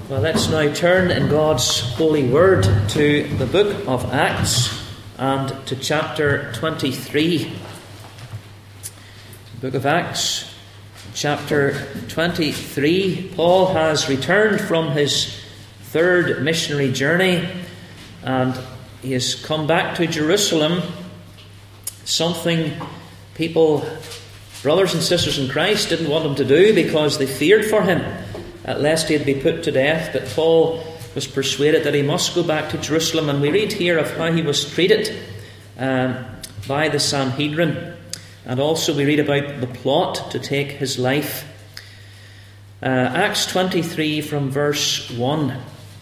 Well, let's now turn in God's holy word to the book of Acts and to chapter 23. The book of Acts, chapter 23. Paul has returned from his third missionary journey and he has come back to Jerusalem, something people, brothers and sisters in Christ, didn't want him to do because they feared for him, lest he'd be put to death. But Paul was persuaded that he must go back to Jerusalem, and we read here of how he was treated by the Sanhedrin, and also we read about the plot to take his life. Acts 23 from verse 1.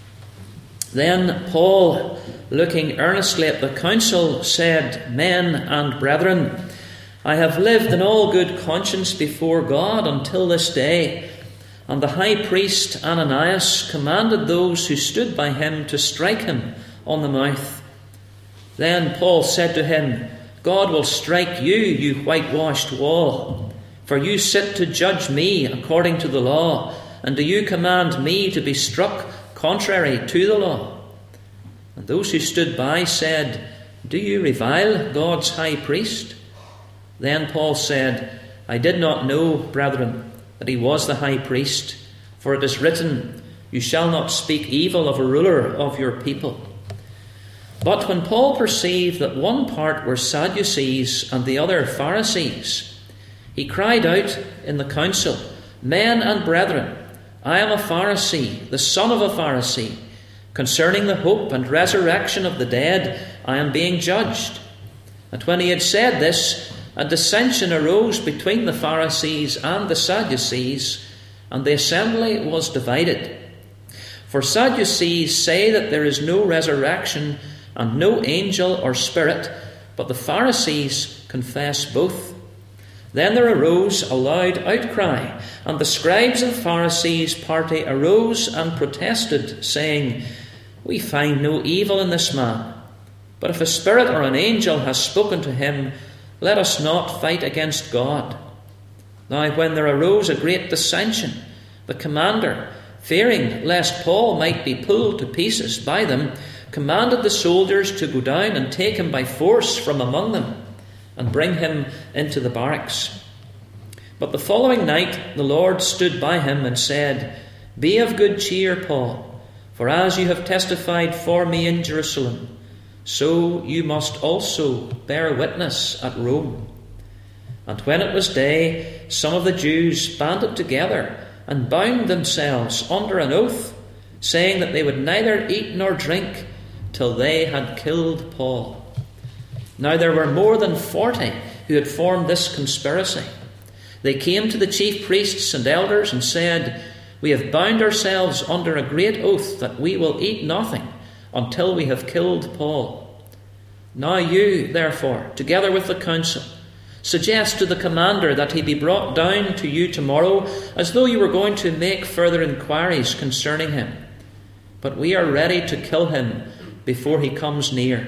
Then Paul, looking earnestly at the council, said, "Men and brethren, I have lived in all good conscience before God until this day." And the high priest Ananias commanded those who stood by him to strike him on the mouth. Then Paul said to him, "God will strike you, you whitewashed wall. For you sit to judge me according to the law, and do you command me to be struck contrary to the law?" And those who stood by said, "Do you revile God's high priest?" Then Paul said, "I did not know, brethren, that he was the high priest, for it is written, 'You shall not speak evil of a ruler of your people.'" But when Paul perceived that one part were Sadducees and the other Pharisees, he cried out in the council, "Men and brethren, I am a Pharisee, the son of a Pharisee. Concerning the hope and resurrection of the dead, I am being judged." And when he had said this, a dissension arose between the Pharisees and the Sadducees, and the assembly was divided. For Sadducees say that there is no resurrection and no angel or spirit, but the Pharisees confess both. Then there arose a loud outcry, and the scribes of the Pharisees' party arose and protested, saying, "We find no evil in this man. But if a spirit or an angel has spoken to him, let us not fight against God." Now when there arose a great dissension, the commander, fearing lest Paul might be pulled to pieces by them, commanded the soldiers to go down and take him by force from among them and bring him into the barracks. But the following night the Lord stood by him and said, "Be of good cheer, Paul, for as you have testified for me in Jerusalem, so you must also bear witness at Rome." And when it was day, some of the Jews banded together and bound themselves under an oath, saying that they would neither eat nor drink till they had killed Paul. Now there were more than 40 who had formed this conspiracy. They came to the chief priests and elders and said, "We have bound ourselves under a great oath that we will eat nothing until we have killed Paul. Now you, therefore, together with the council, suggest to the commander that he be brought down to you tomorrow, as though you were going to make further inquiries concerning him. But we are ready to kill him before he comes near."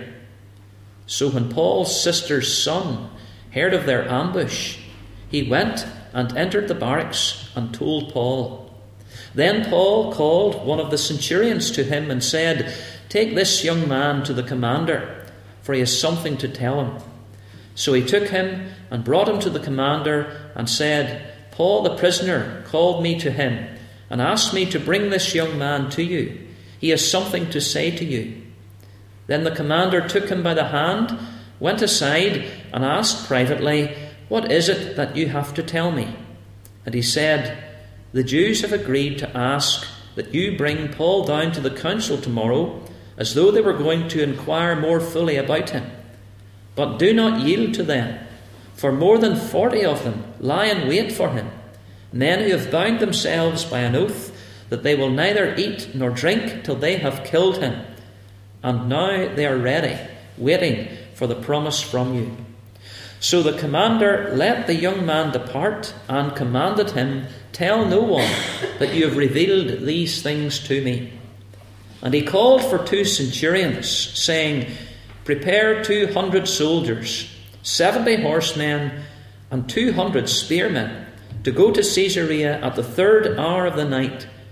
So when Paul's sister's son heard of their ambush, he went and entered the barracks and told Paul. Then Paul called one of the centurions to him and said, "Take this young man to the commander, for he has something to tell him." So he took him and brought him to the commander and said, "Paul the prisoner called me to him and asked me to bring this young man to you. He has something to say to you." Then the commander took him by the hand, went aside and asked privately, "What is it that you have to tell me?" And he said, "The Jews have agreed to ask that you bring Paul down to the council tomorrow, as though they were going to inquire more fully about him. But do not yield to them, for more than 40 of them lie in wait for him, men who have bound themselves by an oath that they will neither eat nor drink till they have killed him. And now they are ready, waiting for the promise from you." So the commander let the young man depart and commanded him, "Tell no one that you have revealed these things to me." And he called for 2 centurions, saying, "Prepare 200 soldiers, 70 horsemen, and 200 spearmen, to go to Caesarea at the 3rd hour of the night,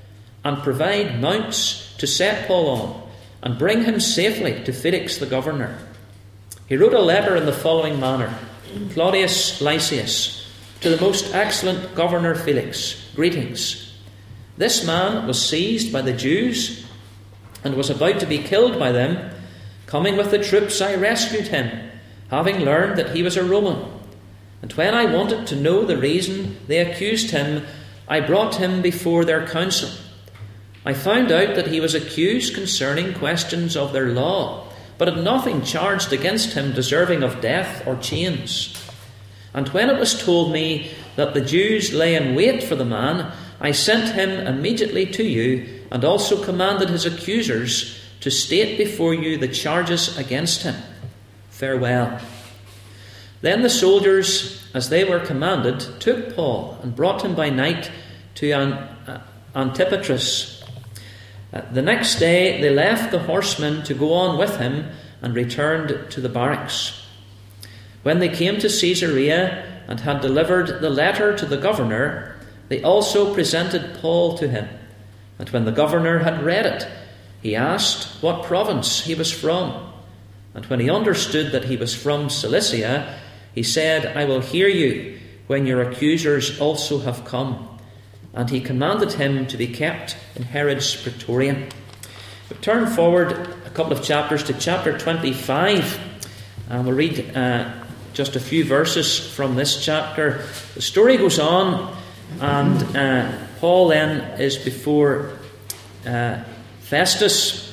and provide mounts to set Paul on, and bring him safely to Felix the governor. He wrote a letter in the following manner: Claudius Lysias, to the most excellent governor Felix, greetings. This man was seized by the Jews and was about to be killed by them. Coming with the troops, I rescued him, having learned that he was a Roman. And when I wanted to know the reason they accused him, I brought him before their council. I found out that he was accused concerning questions of their law, but had nothing charged against him deserving of death or chains. And when it was told me that the Jews lay in wait for the man, I sent him immediately to you, and also commanded his accusers to state before you the charges against him. Farewell. Then the soldiers, as they were commanded, took Paul and brought him by night to Antipatris. The next day they left the horsemen to go on with him and returned to the barracks. When they came to Caesarea and had delivered the letter to the governor, they also presented Paul to him. And when the governor had read it, he asked what province he was from. And when he understood that he was from Cilicia, he said, I will hear you when your accusers also have come. And he commanded him to be kept in Herod's praetorium. We turn forward a couple of chapters to chapter 25, and we'll read just a few verses from this chapter. The story goes on, and Paul then is before Festus.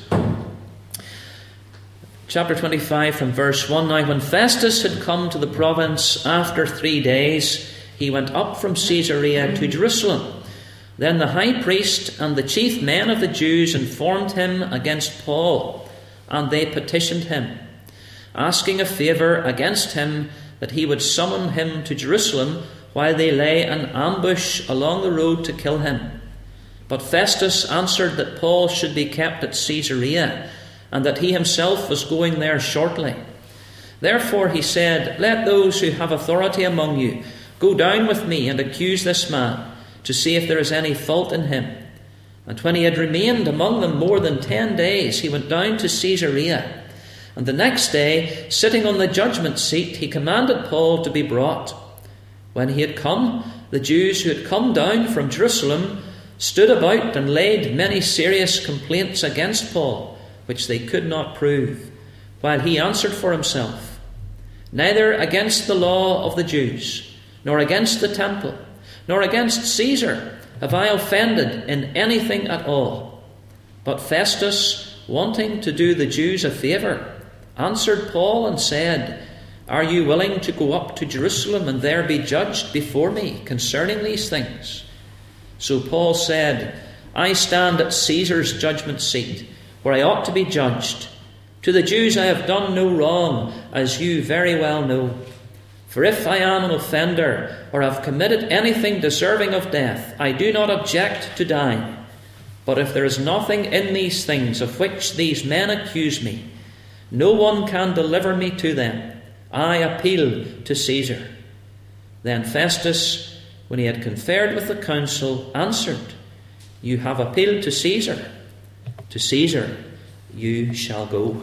Chapter 25 from verse 1. Now when Festus had come to the province after 3 days, he went up from Caesarea to Jerusalem. Then the high priest and the chief men of the Jews informed him against Paul, and they petitioned him, asking a favour against him, that he would summon him to Jerusalem while they lay in ambush along the road to kill him. But Festus answered that Paul should be kept at Caesarea, and that he himself was going there shortly. Therefore he said, Let those who have authority among you go down with me and accuse this man, to see if there is any fault in him. And when he had remained among them more than 10 days, he went down to Caesarea. And the next day, sitting on the judgment seat, he commanded Paul to be brought. When he had come, the Jews who had come down from Jerusalem stood about and laid many serious complaints against Paul, which they could not prove, while he answered for himself, Neither against the law of the Jews, nor against the temple, nor against Caesar have I offended in anything at all. But Festus, wanting to do the Jews a favour, answered Paul and said, Are you willing to go up to Jerusalem and there be judged before me concerning these things? So Paul said, I stand at Caesar's judgment seat, where I ought to be judged. To the Jews I have done no wrong, as you very well know. For if I am an offender, or have committed anything deserving of death, I do not object to die. But if there is nothing in these things of which these men accuse me, no one can deliver me to them. I appeal to Caesar. Then Festus, when he had conferred with the council, answered, You have appealed to Caesar. To Caesar you shall go.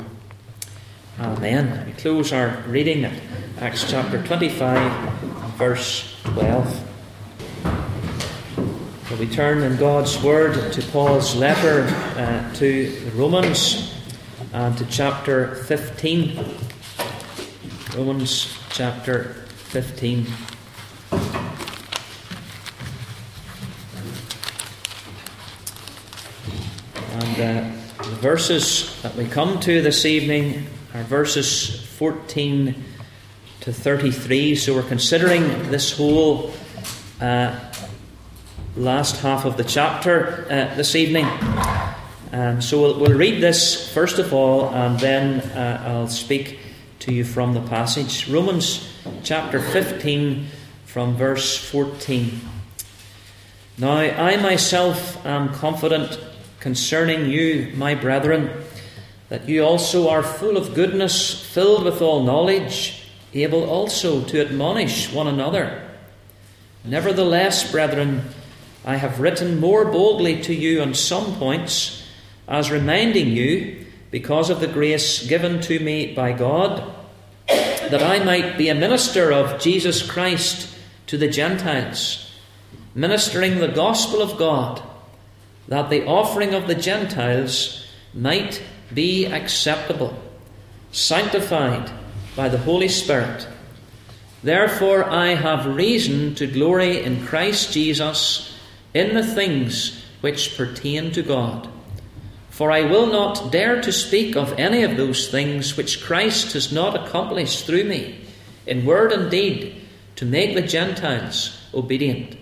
Amen. We close our reading at Acts chapter 25, verse 12. So we turn in God's Word to Paul's letter to the Romans, and to chapter 15. Romans chapter 15. And the verses that we come to this evening are verses 14 to 33. So we're considering this whole last half of the chapter this evening. So we'll read this first of all, and then I'll speak to you from the passage. Romans chapter 15 from verse 14. Now I myself am confident concerning you, my brethren, that you also are full of goodness, filled with all knowledge, able also to admonish one another. Nevertheless, brethren, I have written more boldly to you on some points, as reminding you, because of the grace given to me by God, that I might be a minister of Jesus Christ to the Gentiles, ministering the gospel of God, that the offering of the Gentiles might be acceptable, sanctified by the Holy Spirit. Therefore I have reason to glory in Christ Jesus in the things which pertain to God. For I will not dare to speak of any of those things which Christ has not accomplished through me, in word and deed, to make the Gentiles obedient,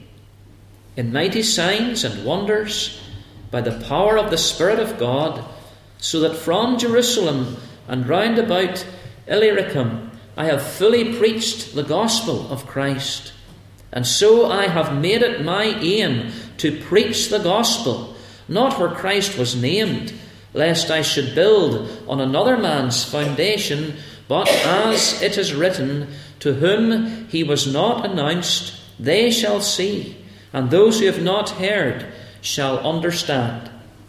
in mighty signs and wonders, by the power of the Spirit of God, so that from Jerusalem and round about Illyricum I have fully preached the gospel of Christ. And so I have made it my aim to preach the gospel, not where Christ was named, lest I should build on another man's foundation, but as it is written, to whom he was not announced, they shall see, and those who have not heard shall understand.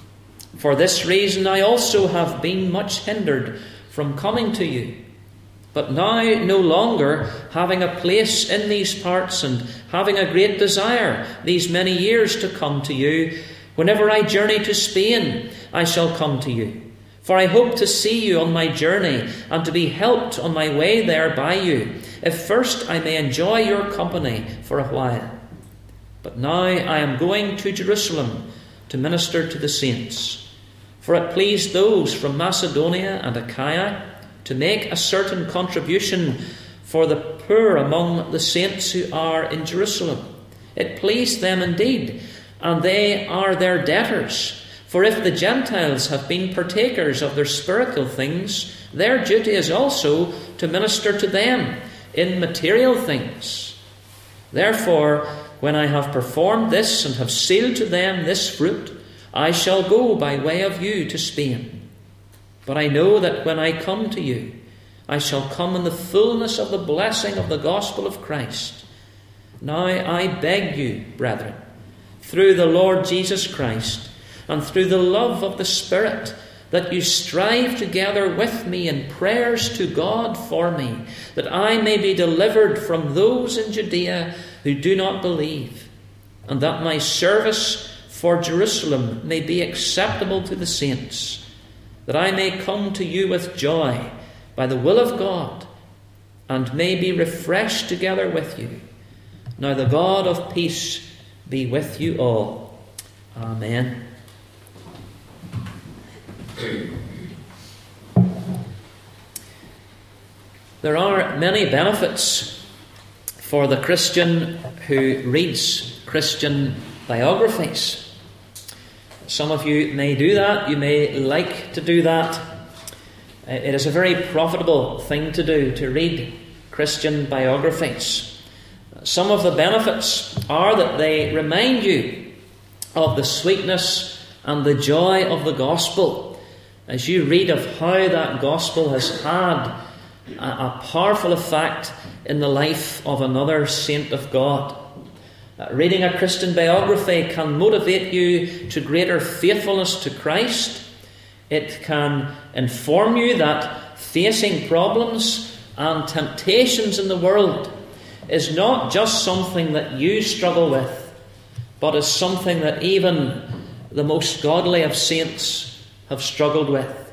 For this reason I also have been much hindered from coming to you. But now, no longer, having a place in these parts and having a great desire these many years to come to you, whenever I journey to Spain, I shall come to you. For I hope to see you on my journey and to be helped on my way there by you, if first I may enjoy your company for a while. But now I am going to Jerusalem to minister to the saints. For it pleased those from Macedonia and Achaia to make a certain contribution for the poor among the saints who are in Jerusalem. It pleased them indeed, and they are their debtors. For if the Gentiles have been partakers of their spiritual things, their duty is also to minister to them in material things. Therefore, when I have performed this and have sealed to them this fruit, I shall go by way of you to Spain. But I know that when I come to you, I shall come in the fullness of the blessing of the gospel of Christ. Now I beg you, brethren, through the Lord Jesus Christ, and through the love of the Spirit, that you strive together with me in prayers to God for me, that I may be delivered from those in Judea who do not believe, and that my service for Jerusalem may be acceptable to the saints, that I may come to you with joy by the will of God, and may be refreshed together with you. Now the God of peace be with you all. Amen. There are many benefits for the Christian who reads Christian biographies. Some of you may do that. You may like to do that. It is a very profitable thing to do, to read Christian biographies. Some of the benefits are that they remind you of the sweetness and the joy of the gospel, as you read of how that gospel has had a powerful effect in the life of another saint of God. Reading a Christian biography can motivate you to greater faithfulness to Christ. It can inform you that facing problems and temptations in the world is not just something that you struggle with, but is something that even the most godly of saints have struggled with.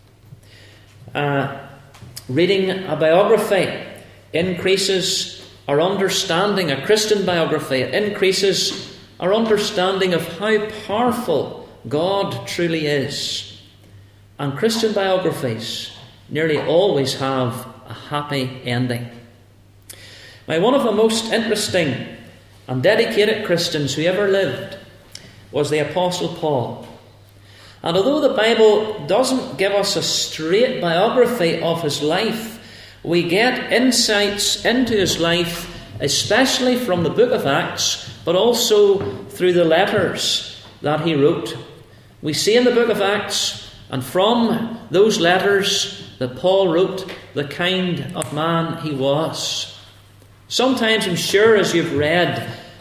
Reading a biography increases our understanding, a Christian biography, it increases our understanding of how powerful God truly is. And Christian biographies nearly always have a happy ending. Now, one of the most interesting and dedicated Christians who ever lived was the Apostle Paul. And although the Bible doesn't give us a straight biography of his life, we get insights into his life, especially from the book of Acts, but also through the letters that he wrote. We see in the book of Acts, and from those letters that Paul wrote, the kind of man he was. Sometimes, I'm sure, as you've read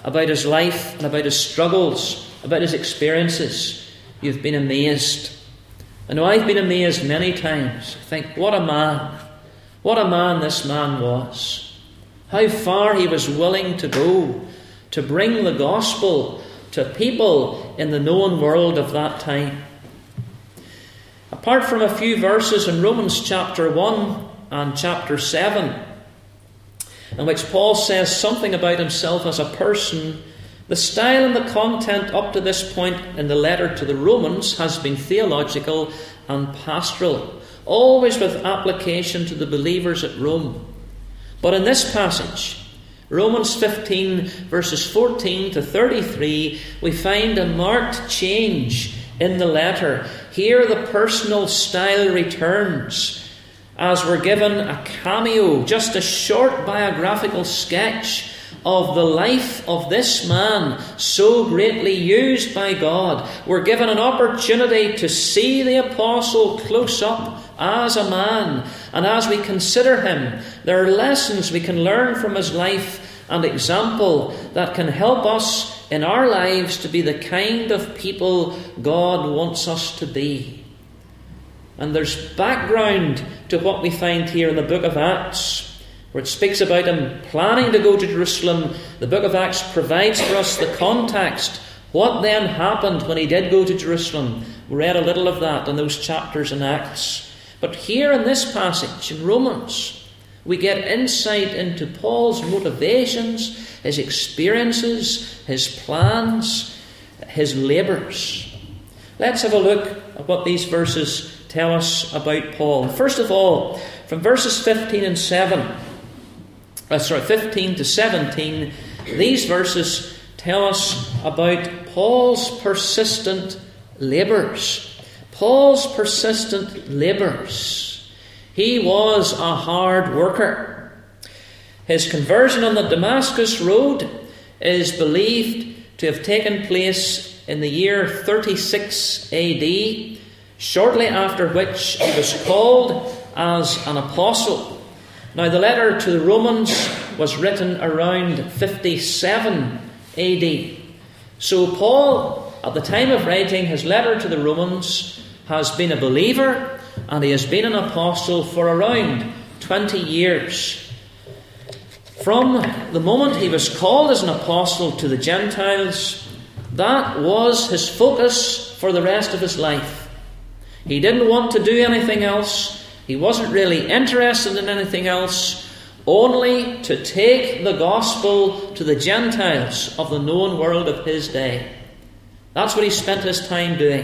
about his life and about his struggles, about his experiences, you've been amazed. I know I've been amazed many times. I think, what a man. What a man this man was. How far he was willing to go to bring the gospel to people in the known world of that time. Apart from a few verses in Romans chapter 1 and chapter 7, in which Paul says something about himself as a person, the style and the content up to this point in the letter to the Romans has been theological and pastoral, always with application to the believers at Rome. But in this passage, Romans 15 verses 14 to 33, we find a marked change in the letter. Here the personal style returns, as we're given a cameo, just a short biographical sketch of the life of this man so greatly used by God. We're given an opportunity to see the apostle close up as a man, and as we consider him, there are lessons we can learn from his life and example that can help us in our lives to be the kind of people God wants us to be. And there's background to what we find here in the book of Acts, where it speaks about him planning to go to Jerusalem. The book of Acts provides for us the context. What then happened when he did go to Jerusalem? We read a little of that in those chapters in Acts. But here in this passage in Romans, we get insight into Paul's motivations, his experiences, his plans, his labours. Let's have a look at what these verses tell us about Paul. First of all, from verses 15 to 17, these verses tell us about Paul's persistent labours. Paul's persistent labours. He was a hard worker. His conversion on the Damascus Road is believed to have taken place in the year 36 AD, shortly after which he was called as an apostle. Now, the letter to the Romans was written around 57 AD. So Paul, at the time of writing his letter to the Romans, has been a believer, and he has been an apostle for around 20 years. From the moment he was called as an apostle to the Gentiles, that was his focus for the rest of his life. He didn't want to do anything else. He wasn't really interested in anything else, only to take the gospel to the Gentiles of the known world of his day. That's what he spent his time doing.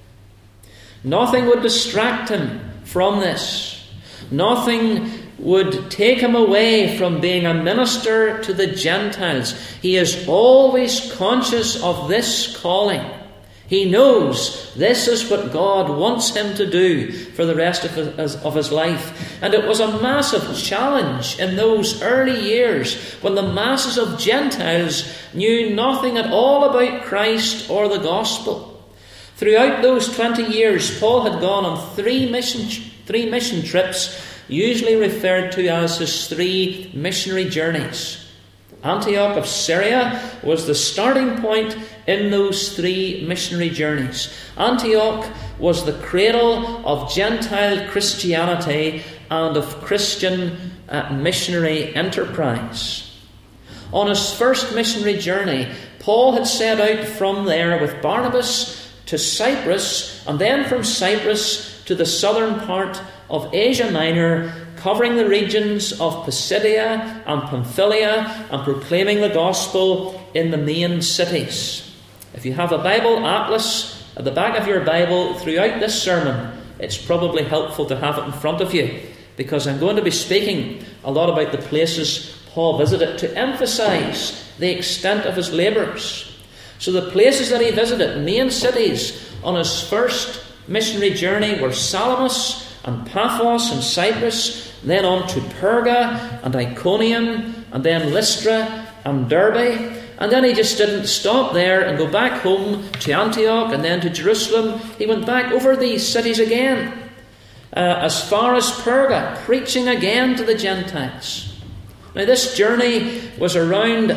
Nothing would distract him from this. Nothing would take him away from being a minister to the Gentiles. He is always conscious of this calling. He knows this is what God wants him to do for the rest of his life. And it was a massive challenge in those early years when the masses of Gentiles knew nothing at all about Christ or the gospel. Throughout those 20 years, Paul had gone on three mission trips, usually referred to as his 3 missionary journeys. Antioch of Syria was the starting point in those 3 missionary journeys. Antioch was the cradle of Gentile Christianity and of Christian missionary enterprise. On his first missionary journey, Paul had set out from there with Barnabas to Cyprus, and then from Cyprus to the southern part of Asia Minor, covering the regions of Pisidia and Pamphylia and proclaiming the gospel in the main cities. If you have a Bible atlas at the back of your Bible throughout this sermon, it's probably helpful to have it in front of you, because I'm going to be speaking a lot about the places Paul visited to emphasize the extent of his labours. So the places that he visited, main cities on his first missionary journey, were Salamis and Paphos and Cyprus, then on to Perga and Iconium, and then Lystra and Derbe. And then he just didn't stop there and go back home to Antioch and then to Jerusalem. He went back over these cities again, as far as Perga, preaching again to the Gentiles. Now, this journey was around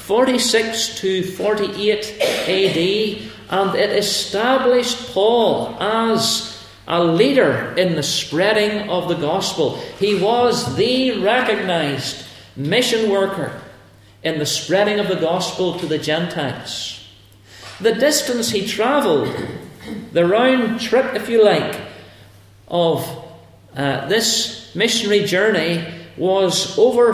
46 to 48 AD, and it established Paul as a leader in the spreading of the gospel. He was the recognized mission worker in the spreading of the gospel to the Gentiles. The distance he travelled, the round trip, if you like, of this missionary journey was over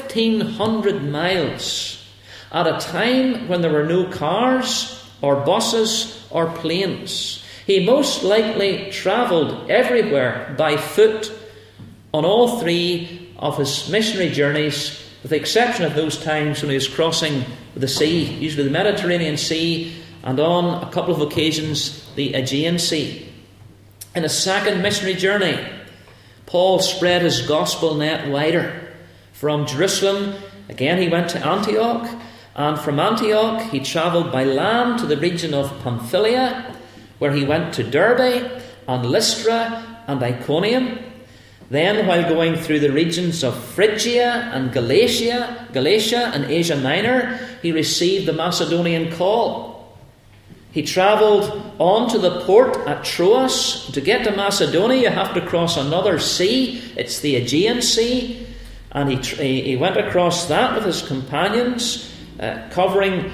1,500 miles at a time when there were no cars or buses or planes. He most likely travelled everywhere by foot on all three of his missionary journeys, with the exception of those times when he was crossing the sea, usually the Mediterranean Sea, and on a couple of occasions the Aegean Sea. In his second missionary journey, Paul spread his gospel net wider. From Jerusalem, again he went to Antioch, and from Antioch he travelled by land to the region of Pamphylia, where he went to Derbe and Lystra and Iconium. Then, while going through the regions of Phrygia and Galatia and Asia Minor, he received the Macedonian call. He travelled on to the port at Troas. To get to Macedonia, you have to cross another sea. It's the Aegean Sea. And he went across that with his companions, covering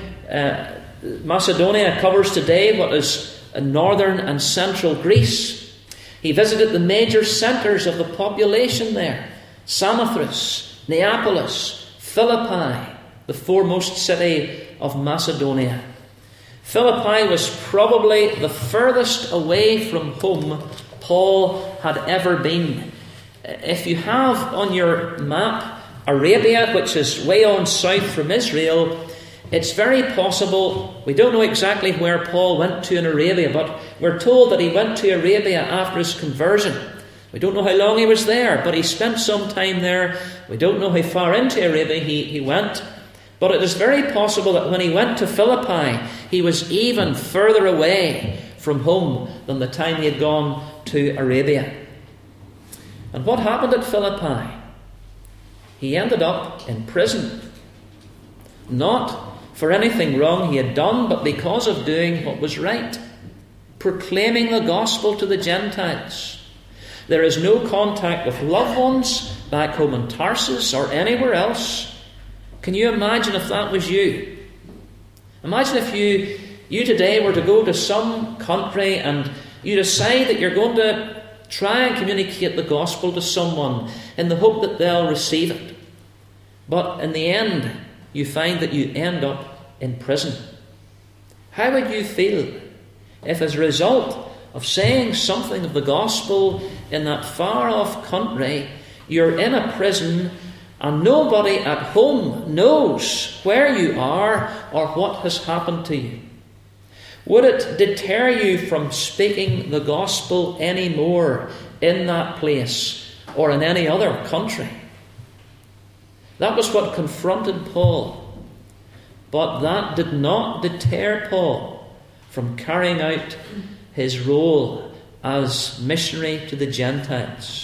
Macedonia covers today what is northern and central Greece. He visited the major centres of the population there: Samothrace, Neapolis, Philippi, the foremost city of Macedonia. Philippi was probably the furthest away from home Paul had ever been. If you have on your map Arabia, which is way on south from Israel, it's very possible, we don't know exactly where Paul went to in Arabia, but we're told that he went to Arabia after his conversion. We don't know how long he was there, but he spent some time there. We don't know how far into Arabia he went. But it is very possible that when he went to Philippi, he was even further away from home than the time he had gone to Arabia. And what happened at Philippi? He ended up in prison. Not for anything wrong he had done, but because of doing what was right, proclaiming the gospel to the Gentiles. There is no contact with loved ones back home in Tarsus or anywhere else. Can you imagine if that was you? Imagine if you today were to go to some country and you decide that you're going to try and communicate the gospel to someone in the hope that they'll receive it. But in the end, you find that you end up in prison. How would you feel if, as a result of saying something of the gospel in that far-off country, you're in a prison and nobody at home knows where you are or what has happened to you? Would it deter you from speaking the gospel anymore in that place or in any other country? That was what confronted Paul. But that did not deter Paul from carrying out his role as missionary to the Gentiles.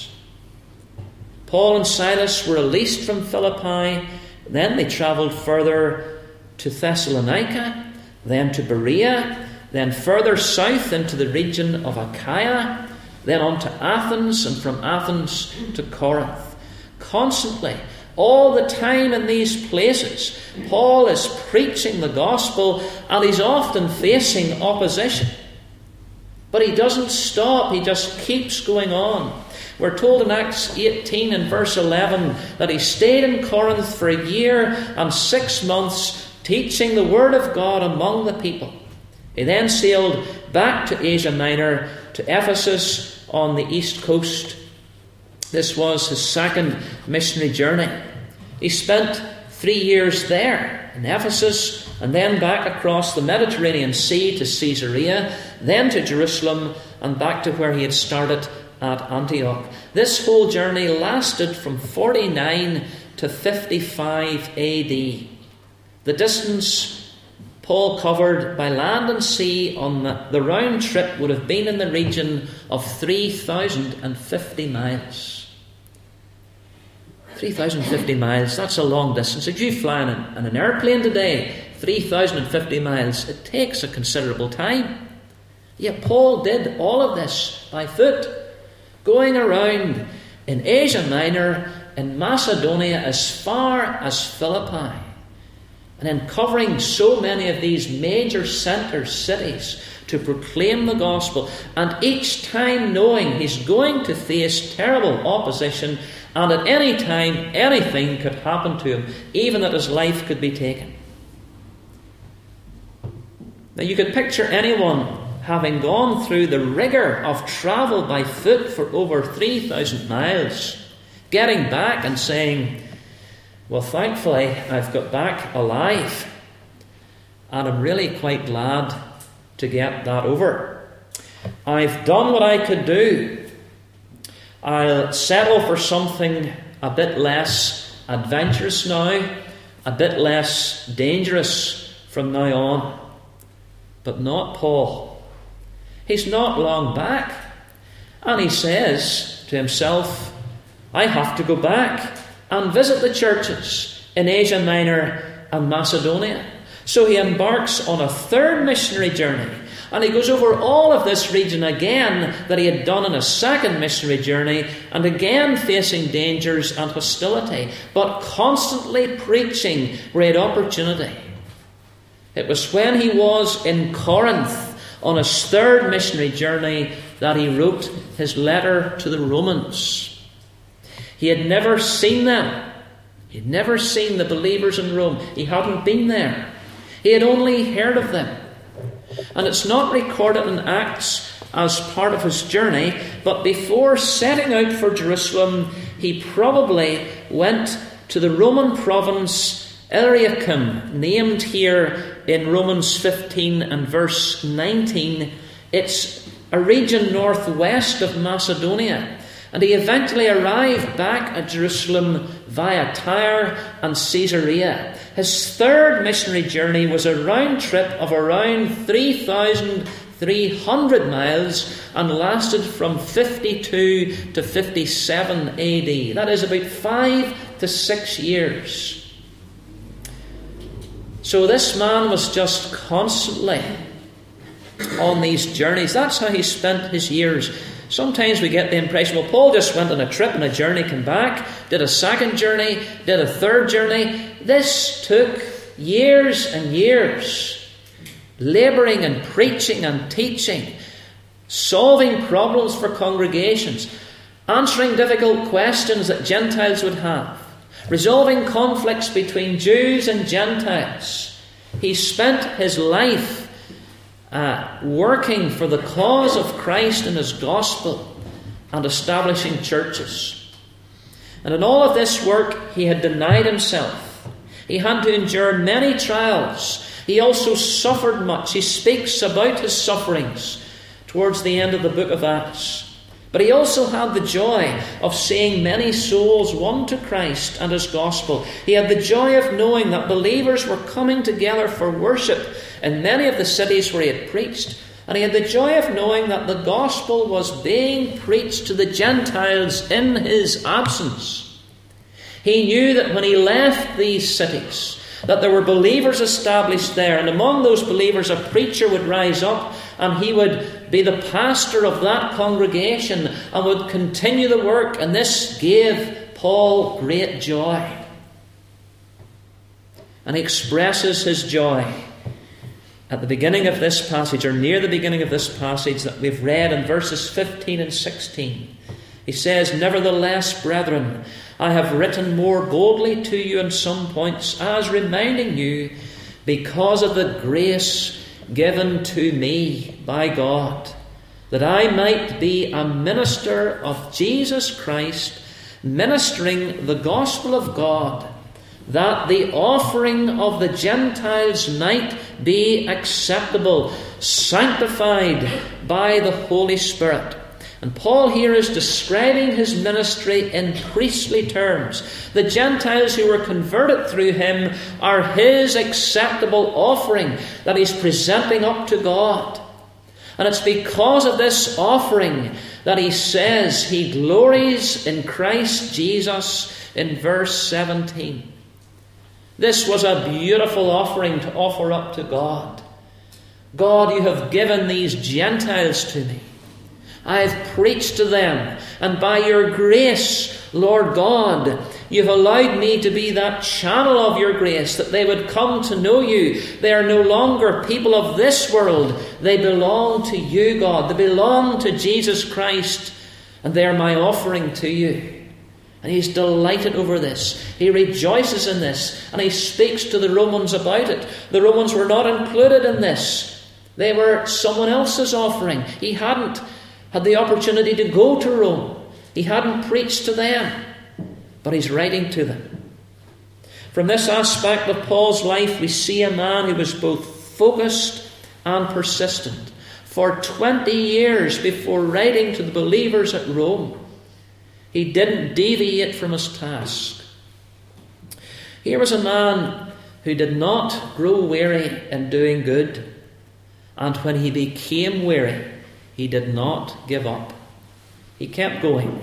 Paul and Silas were released from Philippi. Then they travelled further to Thessalonica, then to Berea, then further south into the region of Achaia, then on to Athens, and from Athens to Corinth. Constantly, all the time in these places, Paul is preaching the gospel, and he's often facing opposition. But he doesn't stop, he just keeps going on. We're told in Acts 18 and verse 11 that he stayed in Corinth for a year and 6 months teaching the word of God among the people. He then sailed back to Asia Minor, to Ephesus on the east coast. This was his second missionary journey. He spent 3 years there in Ephesus, and then back across the Mediterranean Sea to Caesarea, then to Jerusalem, and back to where he had started at Antioch. This whole journey lasted from 49 to 55 AD. The distance Paul covered by land and sea on the round trip would have been in the region of 3,050 miles. 3,050 miles, that's a long distance. If you fly in an airplane today, 3,050 miles, it takes a considerable time. Yet Paul did all of this by foot, going around in Asia Minor, in Macedonia, as far as Philippi, and then covering so many of these major centre cities to proclaim the gospel, and each time knowing he's going to face terrible opposition, and at any time anything could happen to him, even that his life could be taken. Now you could picture anyone having gone through the rigour of travel by foot for over 3,000 miles, getting back and saying, well, thankfully I've got back alive, and I'm really quite glad to get that over. I've done what I could do. I'll settle for something a bit less adventurous now, a bit less dangerous from now on. But not Paul. He's not long back, and he says to himself, I have to go back and visit the churches in Asia Minor and Macedonia. So he embarks on a third missionary journey, and he goes over all of this region again that he had done in a second missionary journey, and again facing dangers and hostility, but constantly preaching great opportunity. It was when he was in Corinth on his third missionary journey that he wrote his letter to the Romans. He had never seen them. He had never seen the believers in Rome. He hadn't been there. He had only heard of them. And it's not recorded in Acts as part of his journey, but before setting out for Jerusalem, he probably went to the Roman province Illyricum, named here in Romans 15 and verse 19. It's a region northwest of Macedonia. And he eventually arrived back at Jerusalem via Tyre and Caesarea. His third missionary journey was a round trip of around 3,300 miles and lasted from 52 to 57 AD. That is about 5 to 6 years. So this man was just constantly on these journeys. That's how he spent his years. Sometimes we get the impression, well, Paul just went on a trip and a journey, came back, did a second journey, did a third journey. This took years and years, labouring and preaching and teaching, solving problems for congregations, answering difficult questions that Gentiles would have, resolving conflicts between Jews and Gentiles. He spent his life working for the cause of Christ and his gospel and establishing churches. And in all of this work, he had denied himself. He had to endure many trials. He also suffered much. He speaks about his sufferings towards the end of the book of Acts. But he also had the joy of seeing many souls won to Christ and his gospel. He had the joy of knowing that believers were coming together for worship in many of the cities where he had preached. And he had the joy of knowing that the gospel was being preached to the Gentiles in his absence. He knew that when he left these cities, that there were believers established there, and among those believers a preacher would rise up, and he would be the pastor of that congregation and would continue the work, and this gave Paul great joy. And he expresses his joy at the beginning of this passage, or near the beginning of this passage that we've read in verses 15 and 16. He says, "Nevertheless, brethren, I have written more boldly to you in some points, as reminding you, because of the grace given to me by God, that I might be a minister of Jesus Christ, ministering the gospel of God, that the offering of the Gentiles might be acceptable, sanctified by the Holy Spirit." And Paul here is describing his ministry in priestly terms. The Gentiles who were converted through him are his acceptable offering that he's presenting up to God. And it's because of this offering that he says he glories in Christ Jesus, in verse 17. This was a beautiful offering to offer up to God. God, you have given these Gentiles to me. I have preached to them, and by your grace, Lord God, you've allowed me to be that channel of your grace, that they would come to know you. They are no longer people of this world. They belong to you, God. They belong to Jesus Christ, and they are my offering to you. And he's delighted over this. He rejoices in this, and he speaks to the Romans about it. The Romans were not included in this. They were someone else's offering. He hadn't had the opportunity to go to Rome. He hadn't preached to them, but he's writing to them. From this aspect of Paul's life, we see a man who was both focused and persistent. For 20 years before writing to the believers at Rome, he didn't deviate from his task. Here was a man who did not grow weary in doing good, and when he became weary, he did not give up. He kept going.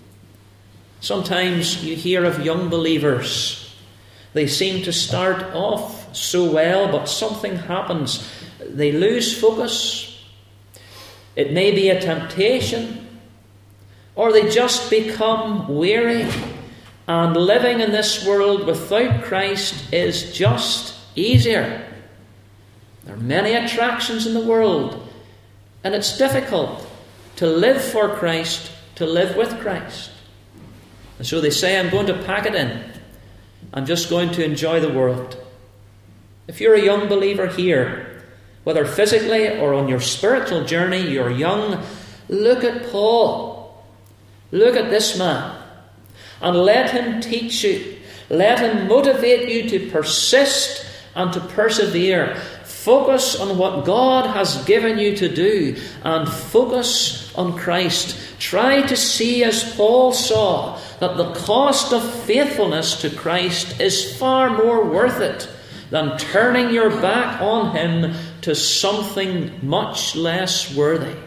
Sometimes you hear of young believers. They seem to start off so well, but something happens. They lose focus. It may be a temptation, or they just become weary. And living in this world without Christ is just easier. There are many attractions in the world, and it's difficult to live for Christ, to live with Christ. And so they say, I'm going to pack it in. I'm just going to enjoy the world. If you're a young believer here, whether physically or on your spiritual journey, you're young, look at Paul. Look at this man. And let him teach you. Let him motivate you to persist and to persevere. Focus on what God has given you to do, and focus on Christ. Try to see, as Paul saw, that the cost of faithfulness to Christ is far more worth it than turning your back on him to something much less worthy.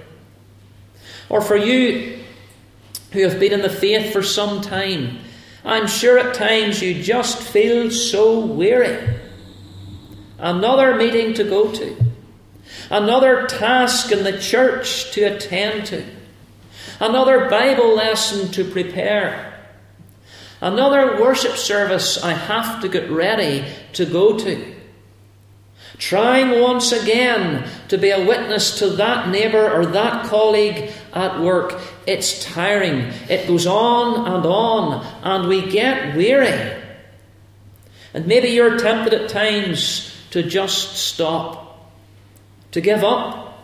Or for you who have been in the faith for some time, I'm sure at times you just feel so weary. Another meeting to go to. Another task in the church to attend to. Another Bible lesson to prepare. Another worship service I have to get ready to go to. Trying once again to be a witness to that neighbour or that colleague at work. It's tiring. It goes on, and we get weary. And maybe you're tempted at times to just stop, to give up.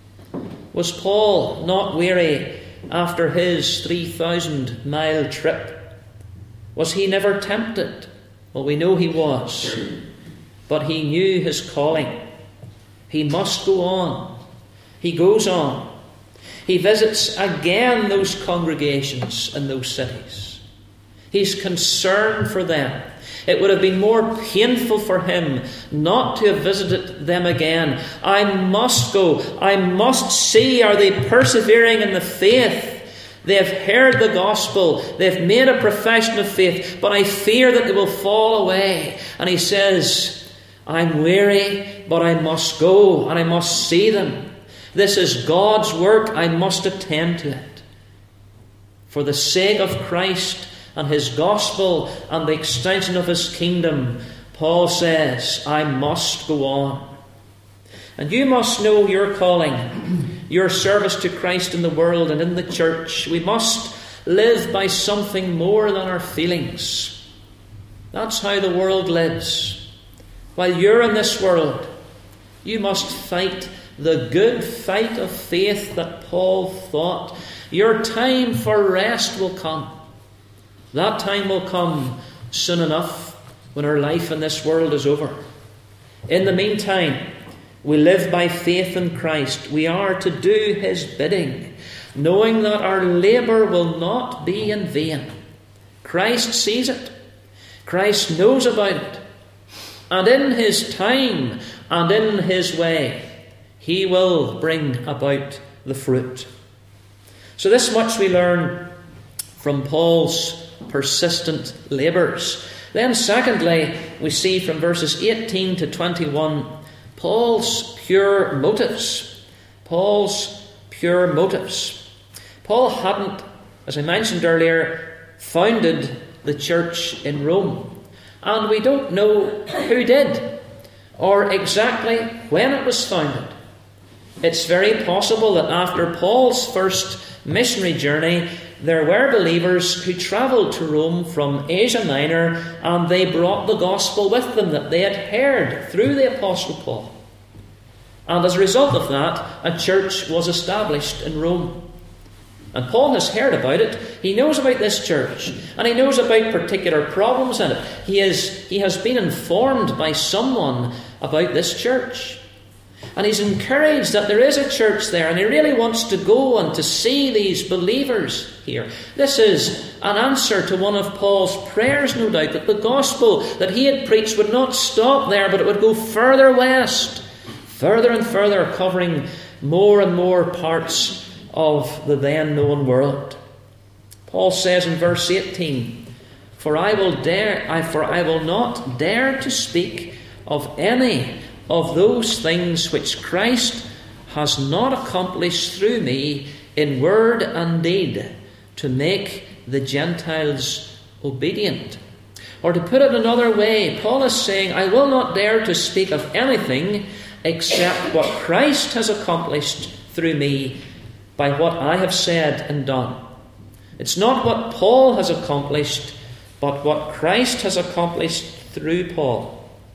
Was Paul not weary after his 3,000-mile trip? Was he never tempted? Well, we know he was. But he knew his calling. He must go on. He goes on. He visits again those congregations in those cities. He's concerned for them. It would have been more painful for him not to have visited them again. I must go. I must see, are they persevering in the faith? They have heard the gospel. They've made a profession of faith. But I fear that they will fall away. And he says, I'm weary, but I must go and I must see them. This is God's work. I must attend to it. For the sake of Christ and his gospel and the extension of his kingdom, Paul says, I must go on. And you must know your calling, your service to Christ in the world and in the church. We must live by something more than our feelings. That's how the world lives. While you're in this world, you must fight the good fight of faith that Paul thought. Your time for rest will come. That time will come soon enough when our life in this world is over. In the meantime, we live by faith in Christ. We are to do his bidding, knowing that our labour will not be in vain. Christ sees it. Christ knows about it. And in his time and in his way, he will bring about the fruit. So this much we learn from Paul's persistent labours. Then secondly, we see from verses 18 to 21, Paul's pure motives. Paul's pure motives. Paul hadn't, as I mentioned earlier, founded the church in Rome. And we don't know who did, or exactly when it was founded. It's very possible that after Paul's first missionary journey, there were believers who travelled to Rome from Asia Minor, and they brought the gospel with them that they had heard through the Apostle Paul. And as a result of that, a church was established in Rome. And Paul has heard about it. He knows about this church, and he knows about particular problems in it. He has been informed by someone about this church. And he's encouraged that there is a church there, and he really wants to go and to see these believers here. This is an answer to one of Paul's prayers, no doubt, that the gospel that he had preached would not stop there, but it would go further west, further and further, covering more and more parts of the then known world. Paul says in verse 18, For I will not dare to speak of any of those things which Christ has not accomplished through me in word and deed, to make the Gentiles obedient. Or to put it another way, Paul is saying, I will not dare to speak of anything except what Christ has accomplished through me by what I have said and done. It's not what Paul has accomplished, but what Christ has accomplished through Paul.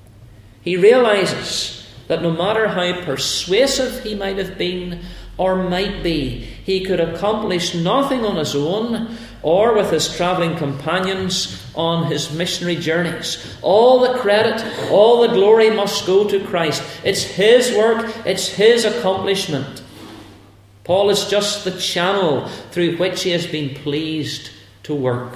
He realizes that no matter how persuasive he might have been or might be, he could accomplish nothing on his own or with his travelling companions on his missionary journeys. All the credit, all the glory must go to Christ. It's his work, it's his accomplishment. Paul is just the channel through which he has been pleased to work.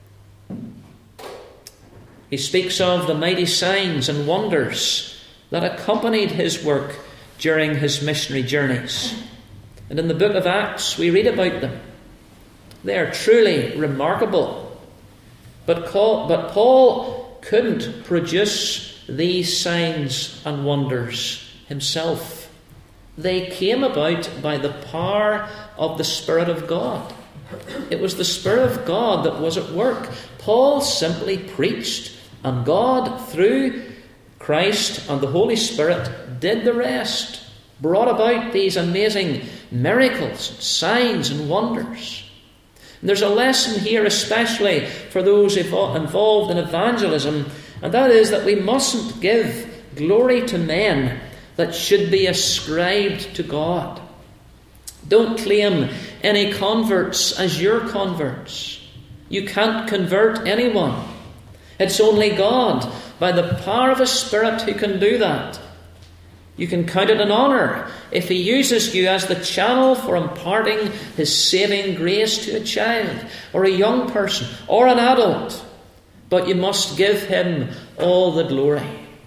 He speaks of the mighty signs and wonders that accompanied his work during his missionary journeys. And in the book of Acts, we read about them. They are truly remarkable. But Paul couldn't produce these signs and wonders himself. They came about by the power of the Spirit of God. It was the Spirit of God that was at work. Paul simply preached, and God, through Christ and the Holy Spirit, did the rest, brought about these amazing miracles, signs and wonders. And there's a lesson here especially for those involved in evangelism, and that is that we mustn't give glory to men that should be ascribed to God. Don't claim any converts as your converts. You can't convert anyone. It's only God, by the power of His Spirit, who can do that. You can count it an honour if He uses you as the channel for imparting His saving grace to a child, or a young person, or an adult. But you must give Him all the glory.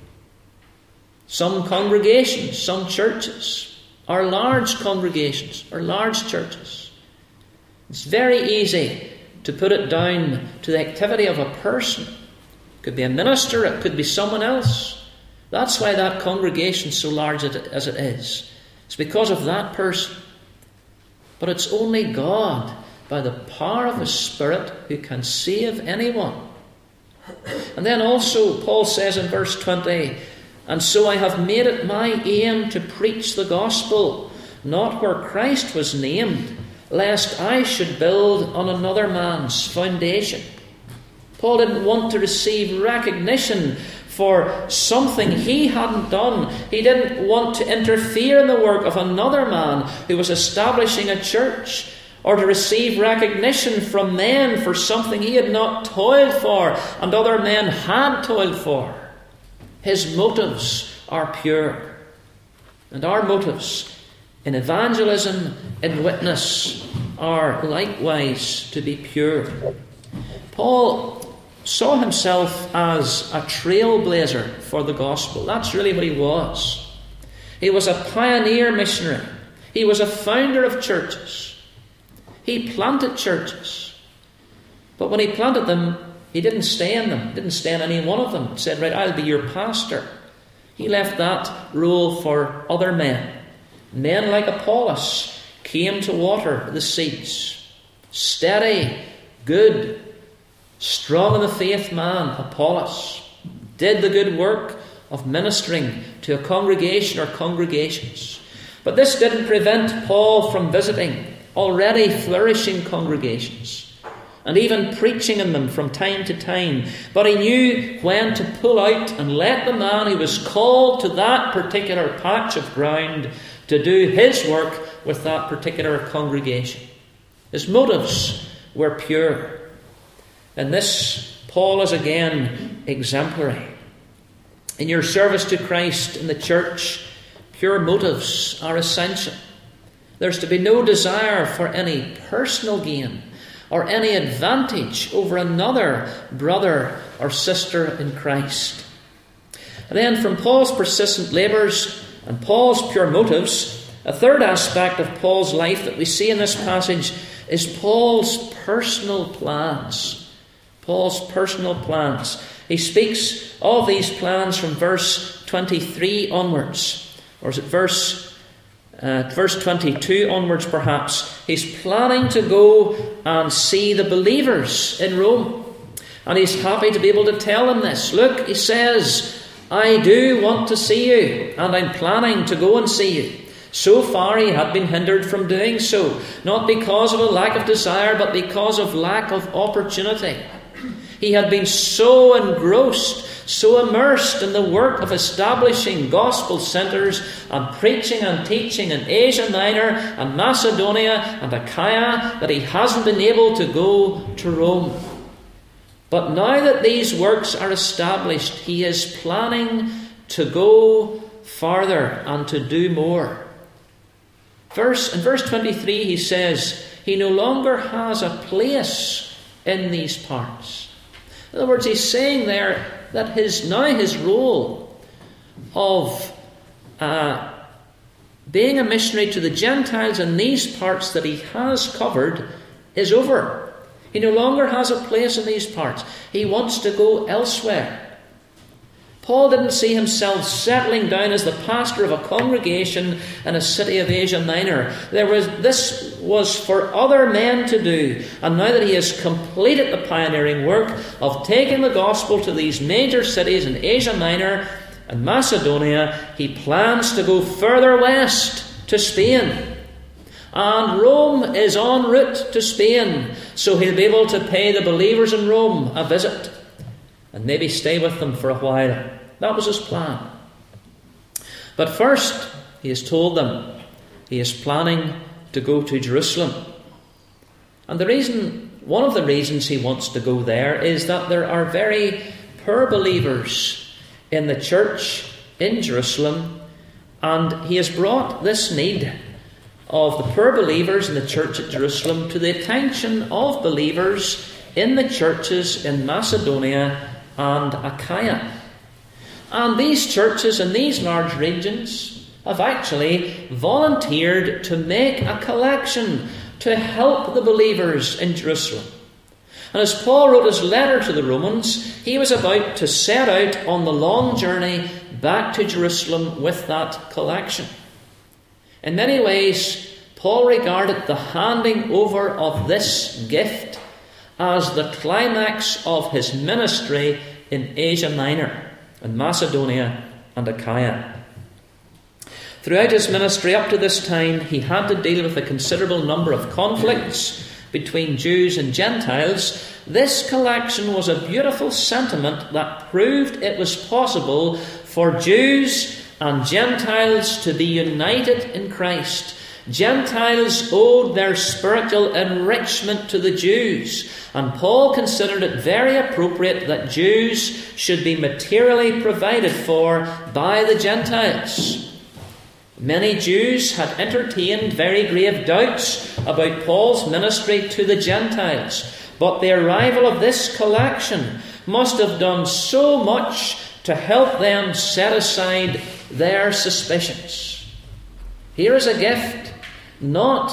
Some congregations, some churches, are large congregations, or large churches. It's very easy to put it down to the activity of a person. It could be a minister, it could be someone else. That's why that congregation is so large as it is. It's because of that person. But it's only God, by the power of His Spirit, who can save anyone. And then also, Paul says in verse 20, And so I have made it my aim to preach the gospel, not where Christ was named, lest I should build on another man's foundation. Paul didn't want to receive recognition for something he hadn't done. He didn't want to interfere in the work of another man who was establishing a church, or to receive recognition from men for something he had not toiled for and other men had toiled for. His motives are pure. And our motives in evangelism, in witness, are likewise to be pure. Paul saw himself as a trailblazer for the gospel. That's really what he was. He was a pioneer missionary. He was a founder of churches. He planted churches. But when he planted them, he didn't stay in them. He didn't stay in any one of them. He said, right, I'll be your pastor. He left that role for other men. Men like Apollos came to water the seeds. Steady, good, strong in the faith man, Apollos, did the good work of ministering to a congregation or congregations. But this didn't prevent Paul from visiting already flourishing congregations and even preaching in them from time to time. But he knew when to pull out and let the man who was called to that particular patch of ground to do his work with that particular congregation. His motives were pure. And this, Paul is again exemplary. In your service to Christ in the church, pure motives are essential. There's to be no desire for any personal gain or any advantage over another brother or sister in Christ. And then from Paul's persistent labours and Paul's pure motives, a third aspect of Paul's life that we see in this passage is Paul's personal plans. Paul's personal plans. He speaks of these plans from verse 23 onwards. Or is it verse 22 onwards perhaps? He's planning to go and see the believers in Rome. And he's happy to be able to tell them this. Look, he says, I do want to see you, and I'm planning to go and see you. So far he had been hindered from doing so, not because of a lack of desire, but because of lack of opportunity. He had been so engrossed, so immersed in the work of establishing gospel centres and preaching and teaching in Asia Minor and Macedonia and Achaia that he hasn't been able to go to Rome. But now that these works are established, he is planning to go farther and to do more. In verse 23 he says, he no longer has a place in these parts. In other words, he's saying there that his role of being a missionary to the Gentiles in these parts that he has covered is over. He no longer has a place in these parts. He wants to go elsewhere. Paul didn't see himself settling down as the pastor of a congregation in a city of Asia Minor. This was for other men to do. And now that he has completed the pioneering work of taking the gospel to these major cities in Asia Minor and Macedonia, he plans to go further west to Spain. And Rome is en route to Spain, so he'll be able to pay the believers in Rome a visit and maybe stay with them for a while. That was his plan. But first, he has told them he is planning to go to Jerusalem. And one of the reasons he wants to go there is that there are very poor believers in the church in Jerusalem, and he has brought this need of the poor believers in the church at Jerusalem to the attention of believers in the churches in Macedonia and Achaia. And these churches in these large regions have actually volunteered to make a collection to help the believers in Jerusalem. And as Paul wrote his letter to the Romans, he was about to set out on the long journey back to Jerusalem with that collection. In many ways, Paul regarded the handing over of this gift as the climax of his ministry in Asia Minor and Macedonia and Achaia. Throughout his ministry up to this time, he had to deal with a considerable number of conflicts between Jews and Gentiles. This collection was a beautiful sentiment that proved it was possible for Jews and Gentiles to be united in Christ. Gentiles owed their spiritual enrichment to the Jews, and Paul considered it very appropriate that Jews should be materially provided for by the Gentiles. Many Jews had entertained very grave doubts about Paul's ministry to the Gentiles, but the arrival of this collection must have done so much to help them set aside their suspicions. Here is a gift not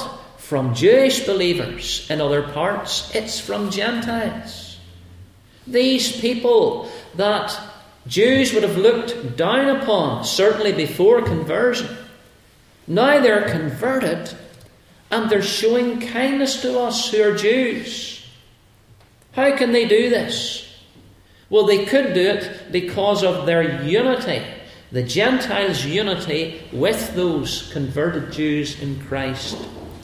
from Jewish believers in other parts. It's from Gentiles. These people that Jews would have looked down upon, certainly before conversion, now they're converted and they're showing kindness to us who are Jews. How can they do this? Well, they could do it because of their unity, the Gentiles' unity with those converted Jews in Christ.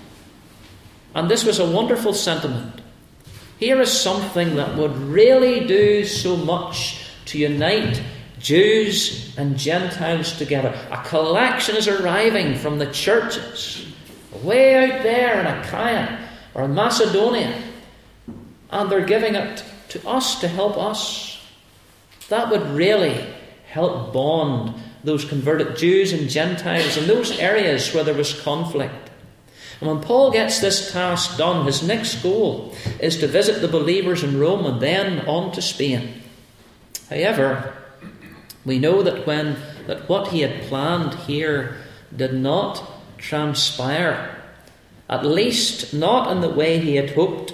And this was a wonderful sentiment. Here is something that would really do so much to unite Jews and Gentiles together. A collection is arriving from the churches way out there in Achaia or in Macedonia, and they're giving it to us to help us. That would really help bond those converted Jews and Gentiles in those areas where there was conflict. And when Paul gets this task done, his next goal is to visit the believers in Rome and then on to Spain. However, we know that what he had planned here did not transpire, at least not in the way he had hoped.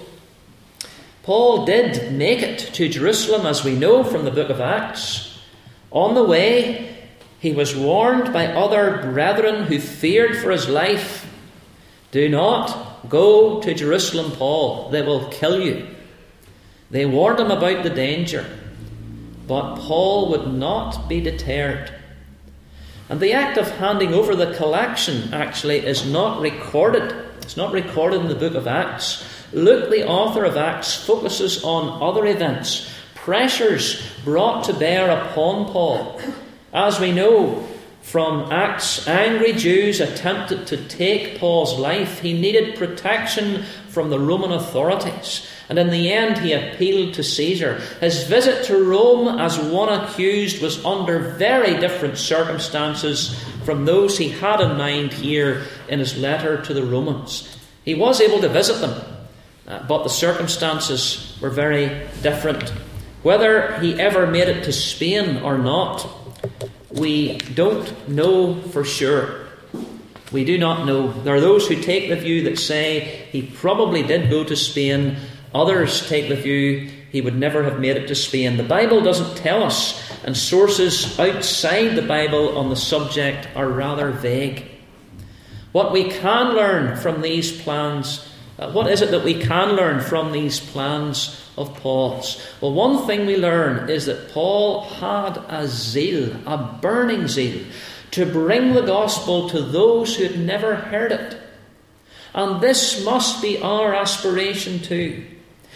Paul did make it to Jerusalem, as we know from the book of Acts. On the way, he was warned by other brethren who feared for his life. Do not go to Jerusalem, Paul. They will kill you. They warned him about the danger. But Paul would not be deterred. And the act of handing over the collection actually is not recorded. It's not recorded in the book of Acts. Luke, the author of Acts, focuses on other events, pressures brought to bear upon Paul. As we know from Acts, angry Jews attempted to take Paul's life. He needed protection from the Roman authorities. And in the end, he appealed to Caesar. His visit to Rome as one accused was under very different circumstances from those he had in mind here in his letter to the Romans. He was able to visit them, but the circumstances were very different. Whether he ever made it to Spain or not, we don't know for sure. We do not know. There are those who take the view that say he probably did go to Spain. Others take the view he would never have made it to Spain. The Bible doesn't tell us, and sources outside the Bible on the subject are rather vague. What we can learn from these plans, what is it that we can learn from these plans of Paul's? Well, one thing we learn is that Paul had a zeal, a burning zeal, to bring the gospel to those who had never heard it. And this must be our aspiration too.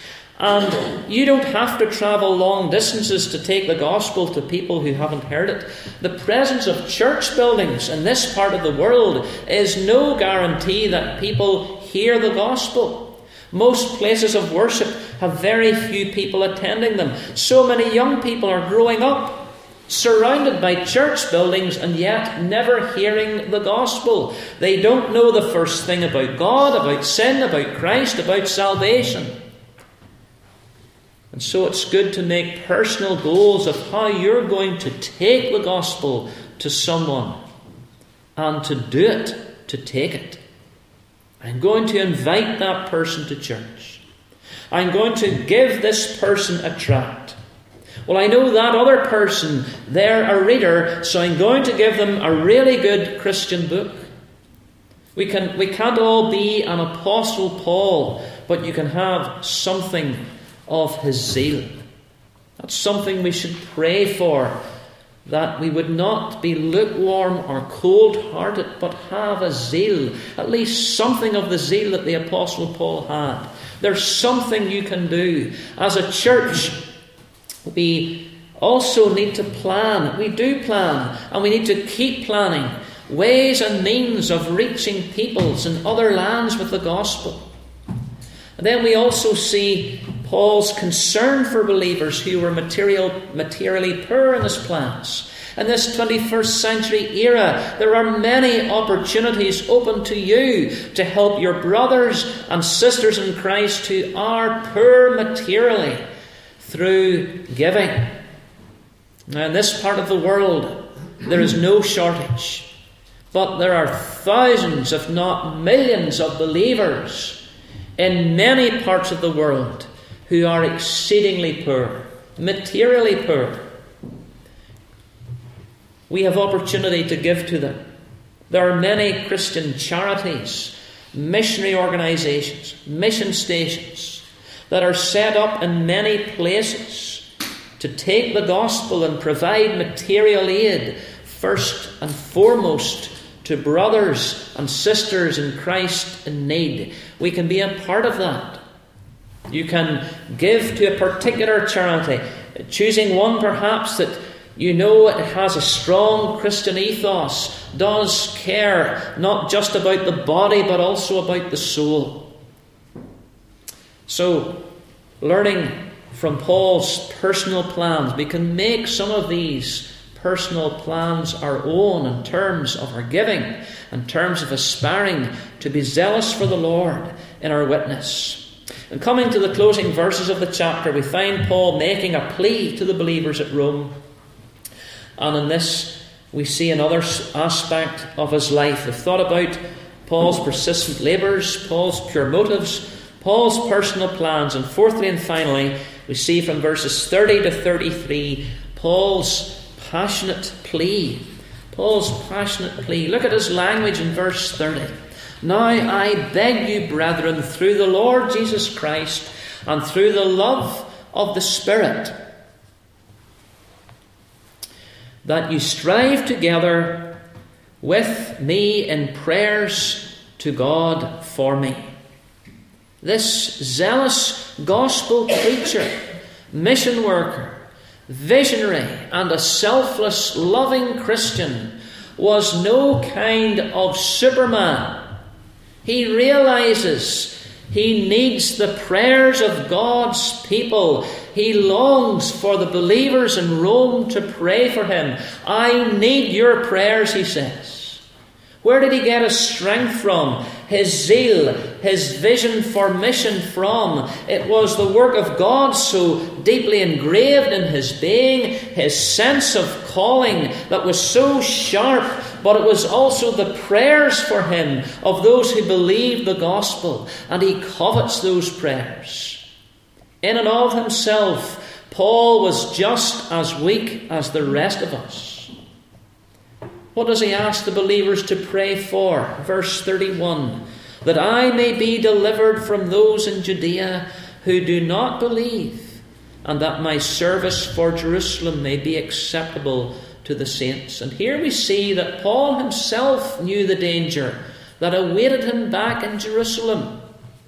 And you don't have to travel long distances to take the gospel to people who haven't heard it. The presence of church buildings in this part of the world is no guarantee that people hear the gospel. Most places of worship have very few people attending them. So many young people are growing up surrounded by church buildings and yet never hearing the gospel. They don't know the first thing about God, about sin, about Christ, about salvation. And so it's good to make personal goals of how you're going to take the gospel to someone and to do it, to take it. I'm going to invite that person to church. I'm going to give this person a tract. Well, I know that other person, they're a reader, so I'm going to give them a really good Christian book. We can't all be an Apostle Paul, but you can have something of his zeal. That's something we should pray for, that we would not be lukewarm or cold-hearted, but have a zeal, at least something of the zeal that the Apostle Paul had. There's something you can do. As a church, we also need to plan. We do plan, and we need to keep planning ways and means of reaching peoples in other lands with the gospel. And then we also see Paul's concern for believers who were materially poor in his plans. In this 21st century era, there are many opportunities open to you to help your brothers and sisters in Christ who are poor materially through giving. Now, in this part of the world, there is no shortage. But there are thousands, if not millions, of believers in many parts of the world who are exceedingly poor, materially poor. We have opportunity to give to them. There are many Christian charities, missionary organizations, mission stations that are set up in many places to take the gospel and provide material aid first and foremost to brothers and sisters in Christ in need. We can be a part of that. You can give to a particular charity, choosing one perhaps that you know it has a strong Christian ethos, does care not just about the body but also about the soul. So, learning from Paul's personal plans, we can make some of these personal plans our own in terms of our giving, in terms of aspiring to be zealous for the Lord in our witness. And coming to the closing verses of the chapter, we find Paul making a plea to the believers at Rome. And in this, we see another aspect of his life. We've thought about Paul's persistent labours, Paul's pure motives, Paul's personal plans, and fourthly and finally, we see from verses 30 to 33, Paul's passionate plea. Paul's passionate plea. Look at his language in verse 30. Now I beg you, brethren, through the Lord Jesus Christ and through the love of the Spirit, that you strive together with me in prayers to God for me. This zealous gospel preacher, mission worker, visionary, and a selfless, loving Christian was no kind of Superman. He realizes he needs the prayers of God's people. He longs for the believers in Rome to pray for him. I need your prayers, he says. Where did he get his strength from? His zeal, his vision for mission from? It was the work of God so deeply engraved in his being, his sense of calling that was so sharp, but it was also the prayers for him of those who believed the gospel, and he covets those prayers. In and of himself, Paul was just as weak as the rest of us. What does he ask the believers to pray for? Verse 31, that I may be delivered from those in Judea who do not believe, and that my service for Jerusalem may be acceptable to the saints. And here we see that Paul himself knew the danger that awaited him back in Jerusalem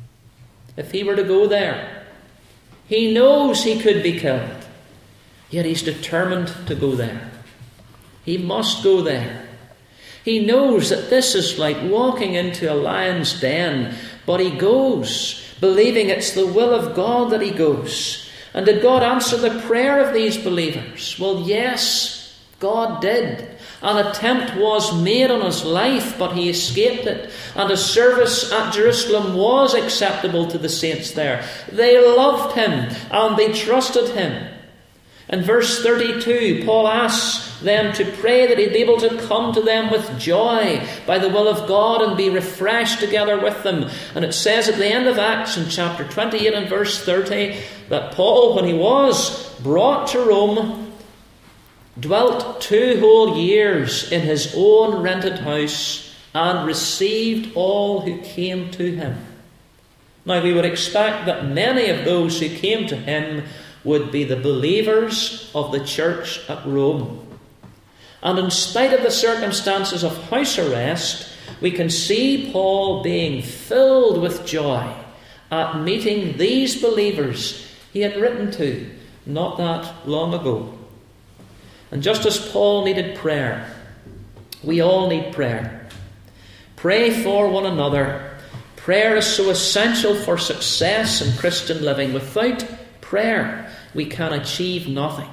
if he were to go there. He knows he could be killed, yet he's determined to go there. He must go there. He knows that this is like walking into a lion's den, but he goes, believing it's the will of God that he goes. And did God answer the prayer of these believers? Well, yes, God did. An attempt was made on his life, but he escaped it. And his service at Jerusalem was acceptable to the saints there. They loved him and they trusted him. In verse 32, Paul asks them to pray that he'd be able to come to them with joy by the will of God and be refreshed together with them. And it says at the end of Acts in chapter 28 and verse 30 that Paul, when he was brought to Rome, dwelt 2 whole years in his own rented house and received all who came to him. Now we would expect that many of those who came to him would be the believers of the church at Rome. And in spite of the circumstances of house arrest, we can see Paul being filled with joy at meeting these believers he had written to not that long ago. And just as Paul needed prayer, we all need prayer. Pray for one another. Prayer is so essential for success in Christian living. Without prayer, we can achieve nothing.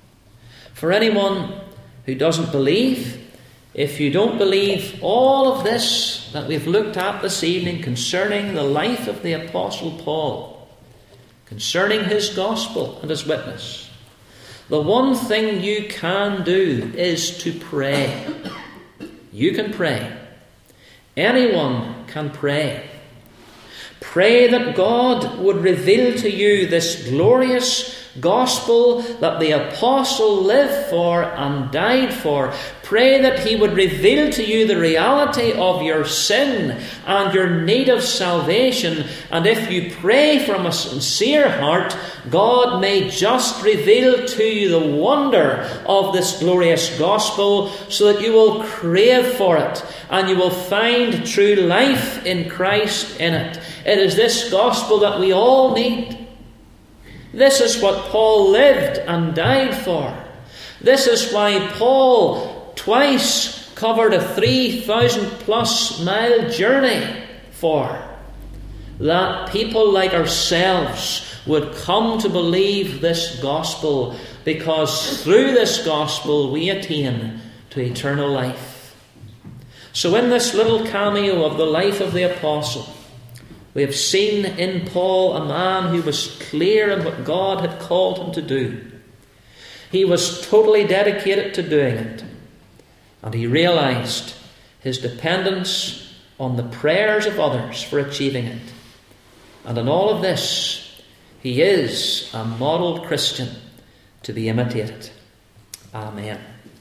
For anyone who doesn't believe, if you don't believe all of this that we've looked at this evening concerning the life of the Apostle Paul, concerning his gospel and his witness, the one thing you can do is to pray. You can pray. Anyone can pray. Pray that God would reveal to you this glorious gospel that the apostle lived for and died for. Pray that he would reveal to you the reality of your sin and your need of salvation. And if you pray from a sincere heart, God may just reveal to you the wonder of this glorious gospel so that you will crave for it and you will find true life in Christ in it. It is this gospel that we all need. This is what Paul lived and died for. This is why Paul twice covered a 3,000 plus mile journey for. That people like ourselves would come to believe this gospel, because through this gospel we attain to eternal life. So in this little cameo of the life of the apostle, we have seen in Paul a man who was clear in what God had called him to do. He was totally dedicated to doing it. And he realized his dependence on the prayers of others for achieving it. And in all of this, he is a model Christian to be imitated. Amen.